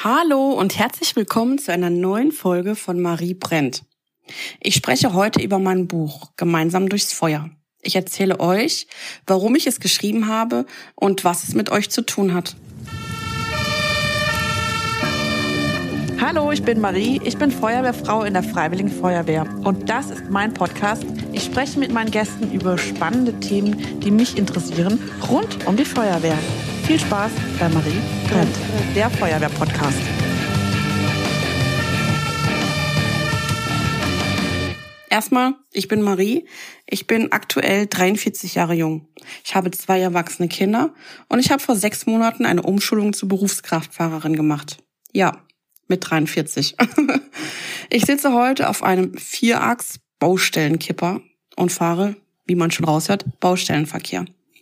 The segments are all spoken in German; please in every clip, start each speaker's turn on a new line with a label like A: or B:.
A: Hallo und herzlich willkommen zu einer neuen Folge von Marie brennt. Ich spreche heute über mein Buch Gemeinsam durchs Feuer. Ich erzähle euch, warum ich es geschrieben habe und was es mit euch zu tun hat.
B: Hallo, ich bin Marie, ich bin Feuerwehrfrau in der Freiwilligen Feuerwehr und das ist mein Podcast. Ich spreche mit meinen Gästen über spannende Themen, die mich interessieren, rund um die Feuerwehr. Viel Spaß bei Marie brennt, der Feuerwehr-Podcast.
A: Erstmal, ich bin Marie, ich bin aktuell 43 Jahre jung. Ich habe 2 erwachsene Kinder und ich habe vor 6 Monaten eine Umschulung zur Berufskraftfahrerin gemacht. Ja, mit 43. Ich sitze heute auf einem 4-Achs-Baustellenkipper und fahre, wie man schon raushört, Baustellenverkehr.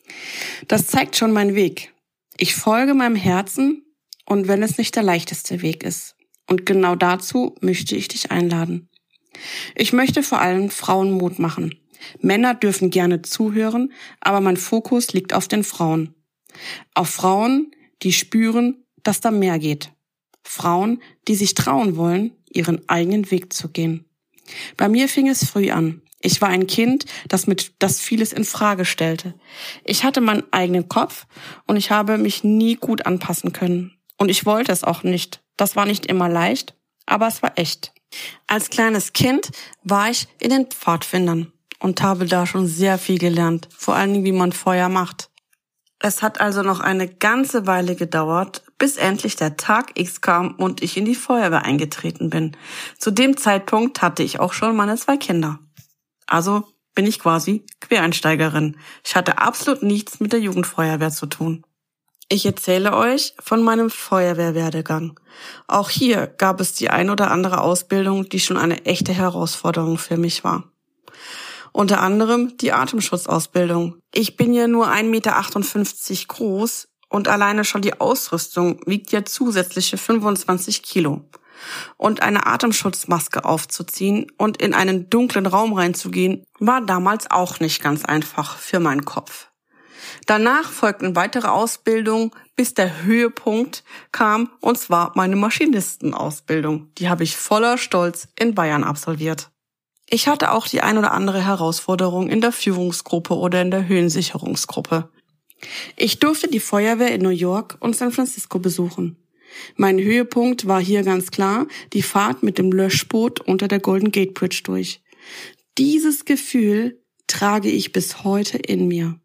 A: Das zeigt schon meinen Weg. Ich folge meinem Herzen und wenn es nicht der leichteste Weg ist. Und genau dazu möchte ich dich einladen. Ich möchte vor allem Frauen Mut machen. Männer dürfen gerne zuhören, aber mein Fokus liegt auf den Frauen. Auf Frauen, die spüren, dass da mehr geht. Frauen, die sich trauen wollen, ihren eigenen Weg zu gehen. Bei mir fing es früh an. Ich war ein Kind, das vieles in Frage stellte. Ich hatte meinen eigenen Kopf und ich habe mich nie gut anpassen können. Und ich wollte es auch nicht. Das war nicht immer leicht, aber es war echt. Als kleines Kind war ich in den Pfadfindern und habe da schon sehr viel gelernt, vor allen Dingen, wie man Feuer macht. Es hat also noch eine ganze Weile gedauert, bis endlich der Tag X kam und ich in die Feuerwehr eingetreten bin. Zu dem Zeitpunkt hatte ich auch schon meine 2 Kinder. Also bin ich quasi Quereinsteigerin. Ich hatte absolut nichts mit der Jugendfeuerwehr zu tun. Ich erzähle euch von meinem Feuerwehrwerdegang. Auch hier gab es die ein oder andere Ausbildung, die schon eine echte Herausforderung für mich war. Unter anderem die Atemschutzausbildung. Ich bin ja nur 1,58 Meter groß und alleine schon die Ausrüstung wiegt ja zusätzliche 25 Kilo. Und eine Atemschutzmaske aufzuziehen und in einen dunklen Raum reinzugehen, war damals auch nicht ganz einfach für meinen Kopf. Danach folgten weitere Ausbildungen, bis der Höhepunkt kam, und zwar meine Maschinistenausbildung. Die habe ich voller Stolz in Bayern absolviert. Ich hatte auch die ein oder andere Herausforderung in der Führungsgruppe oder in der Höhensicherungsgruppe. Ich durfte die Feuerwehr in New York und San Francisco besuchen. Mein Höhepunkt war hier ganz klar die Fahrt mit dem Löschboot unter der Golden Gate Bridge durch. Dieses Gefühl trage ich bis heute in mir.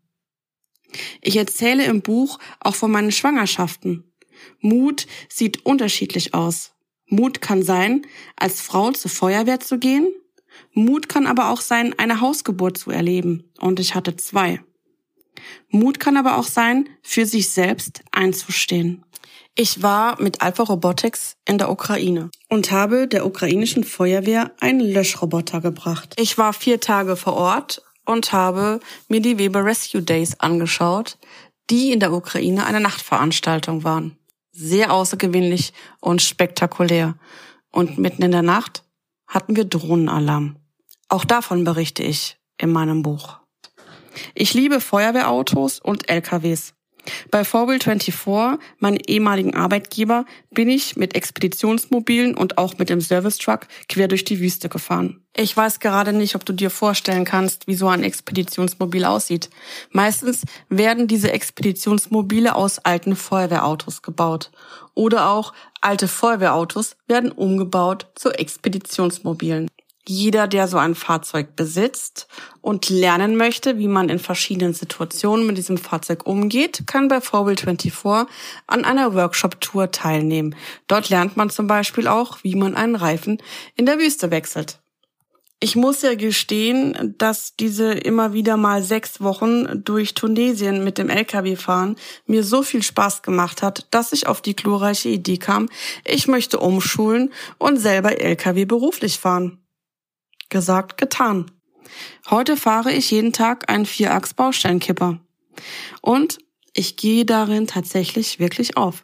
A: Ich erzähle im Buch auch von meinen Schwangerschaften. Mut sieht unterschiedlich aus. Mut kann sein, als Frau zur Feuerwehr zu gehen. Mut kann aber auch sein, eine Hausgeburt zu erleben. Und ich hatte 2. Mut kann aber auch sein, für sich selbst einzustehen. Ich war mit Alpha Robotics in der Ukraine und habe der ukrainischen Feuerwehr einen Löschroboter gebracht. Ich war 4 Tage vor Ort und habe mir die Weber Rescue Days angeschaut, die in der Ukraine eine Nachtveranstaltung waren. Sehr außergewöhnlich und spektakulär. Und mitten in der Nacht hatten wir Drohnenalarm. Auch davon berichte ich in meinem Buch. Ich liebe Feuerwehrautos und LKWs. Bei 4Wheel24, meinem ehemaligen Arbeitgeber, bin ich mit Expeditionsmobilen und auch mit dem Service-Truck quer durch die Wüste gefahren. Ich weiß gerade nicht, ob du dir vorstellen kannst, wie so ein Expeditionsmobil aussieht. Meistens werden diese Expeditionsmobile aus alten Feuerwehrautos gebaut. Oder auch alte Feuerwehrautos werden umgebaut zu Expeditionsmobilen. Jeder, der so ein Fahrzeug besitzt und lernen möchte, wie man in verschiedenen Situationen mit diesem Fahrzeug umgeht, kann bei 4Wheel24 an einer Workshop-Tour teilnehmen. Dort lernt man zum Beispiel auch, wie man einen Reifen in der Wüste wechselt. Ich muss ja gestehen, dass diese immer wieder mal 6 Wochen durch Tunesien mit dem LKW fahren mir so viel Spaß gemacht hat, dass ich auf die glorreiche Idee kam, ich möchte umschulen und selber LKW beruflich fahren. Gesagt, getan. Heute fahre ich jeden Tag einen 4-Achs-Baustellenkipper. Und ich gehe darin tatsächlich wirklich auf.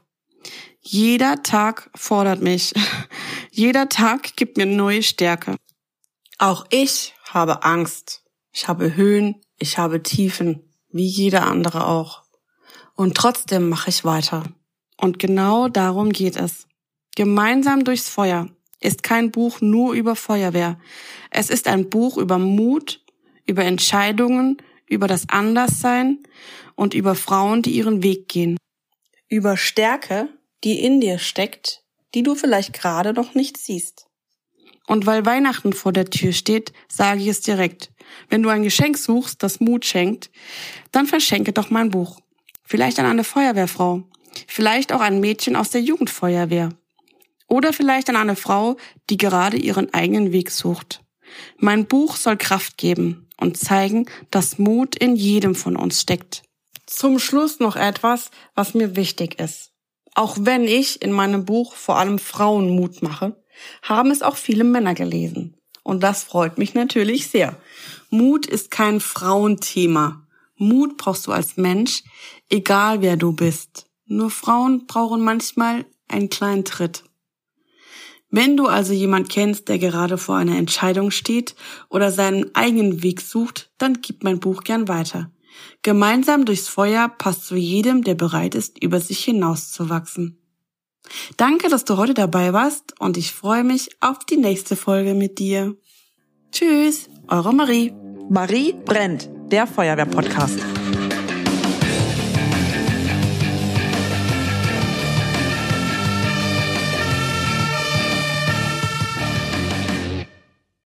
A: Jeder Tag fordert mich. Jeder Tag gibt mir neue Stärke. Auch ich habe Angst. Ich habe Höhen, ich habe Tiefen, wie jeder andere auch. Und trotzdem mache ich weiter. Und genau darum geht es. Gemeinsam durchs Feuer ist kein Buch nur über Feuerwehr. Es ist ein Buch über Mut, über Entscheidungen, über das Anderssein und über Frauen, die ihren Weg gehen. Über Stärke, die in dir steckt, die du vielleicht gerade noch nicht siehst. Und weil Weihnachten vor der Tür steht, sage ich es direkt. Wenn du ein Geschenk suchst, das Mut schenkt, dann verschenke doch mein Buch. Vielleicht an eine Feuerwehrfrau. Vielleicht auch ein Mädchen aus der Jugendfeuerwehr. Oder vielleicht an eine Frau, die gerade ihren eigenen Weg sucht. Mein Buch soll Kraft geben und zeigen, dass Mut in jedem von uns steckt. Zum Schluss noch etwas, was mir wichtig ist. Auch wenn ich in meinem Buch vor allem Frauen Mut mache, haben es auch viele Männer gelesen. Und das freut mich natürlich sehr. Mut ist kein Frauenthema. Mut brauchst du als Mensch, egal wer du bist. Nur Frauen brauchen manchmal einen kleinen Tritt. Wenn du also jemand kennst, der gerade vor einer Entscheidung steht oder seinen eigenen Weg sucht, dann gib mein Buch gern weiter. Gemeinsam durchs Feuer passt zu jedem, der bereit ist, über sich hinauszuwachsen. Danke, dass du heute dabei warst und ich freue mich auf die nächste Folge mit dir. Tschüss, eure Marie.
B: Marie brennt, der Feuerwehr-Podcast.